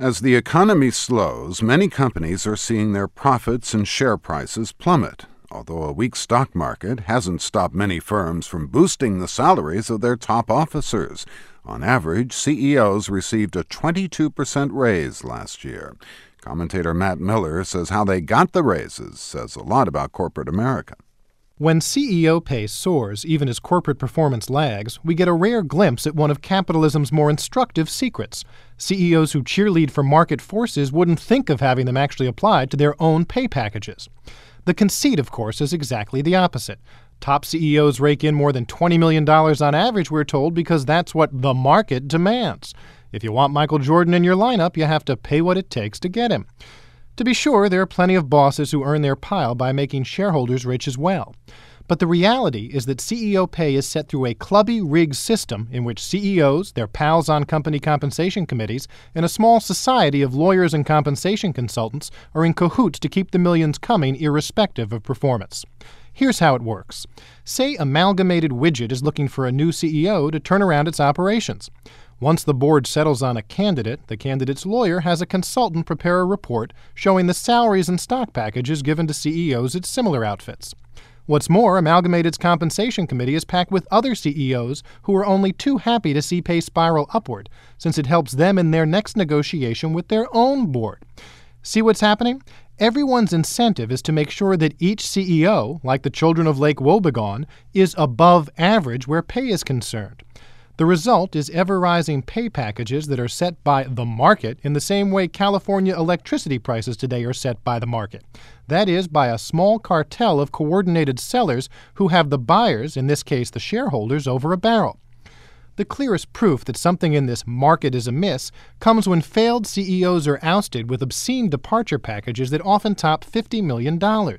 As the economy slows, many companies are seeing their profits and share prices plummet, although a weak stock market hasn't stopped many firms from boosting the salaries of their top officers. On average, CEOs received a 22% raise last year. Commentator Matt Miller says how they got the raises says a lot about corporate America. When CEO pay soars, even as corporate performance lags, we get a rare glimpse at one of capitalism's more instructive secrets. CEOs who cheerlead for market forces wouldn't think of having them actually applied to their own pay packages. The conceit, of course, is exactly the opposite. Top CEOs rake in more than $20 million on average, we're told, because that's what the market demands. If you want Michael Jordan in your lineup, you have to pay what it takes to get him. To be sure, there are plenty of bosses who earn their pile by making shareholders rich as well. But the reality is that CEO pay is set through a clubby, rigged system in which CEOs, their pals on company compensation committees, and a small society of lawyers and compensation consultants are in cahoots to keep the millions coming irrespective of performance. Here's how it works. Say Amalgamated Widget is looking for a new CEO to turn around its operations. Once the board settles on a candidate, the candidate's lawyer has a consultant prepare a report showing the salaries and stock packages given to CEOs at similar outfits. What's more, Amalgamated's compensation committee is packed with other CEOs who are only too happy to see pay spiral upward, since it helps them in their next negotiation with their own board. See what's happening? Everyone's incentive is to make sure that each CEO, like the children of Lake Wobegon, is above average where pay is concerned. The result is ever-rising pay packages that are set by the market in the same way California electricity prices today are set by the market. That is, by a small cartel of coordinated sellers who have the buyers, in this case the shareholders, over a barrel. The clearest proof that something in this market is amiss comes when failed CEOs are ousted with obscene departure packages that often top $50 million.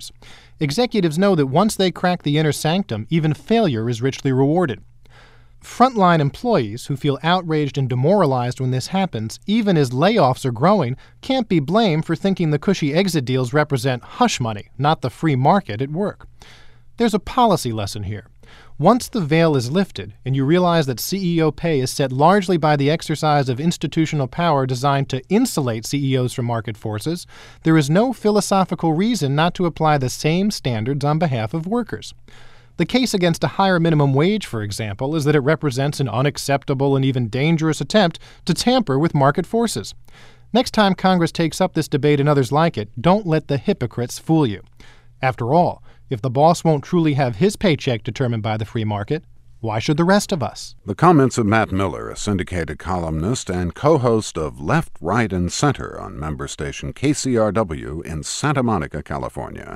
Executives know that once they crack the inner sanctum, even failure is richly rewarded. Frontline employees who feel outraged and demoralized when this happens, even as layoffs are growing, can't be blamed for thinking the cushy exit deals represent hush money, not the free market at work. There's a policy lesson here. Once the veil is lifted and you realize that CEO pay is set largely by the exercise of institutional power designed to insulate CEOs from market forces, there is no philosophical reason not to apply the same standards on behalf of workers. The case against a higher minimum wage, for example, is that it represents an unacceptable and even dangerous attempt to tamper with market forces. Next time Congress takes up this debate and others like it, don't let the hypocrites fool you. After all, if the boss won't truly have his paycheck determined by the free market, why should the rest of us? The comments of Matt Miller, a syndicated columnist and co-host of Left, Right, and Center on member station KCRW in Santa Monica, California.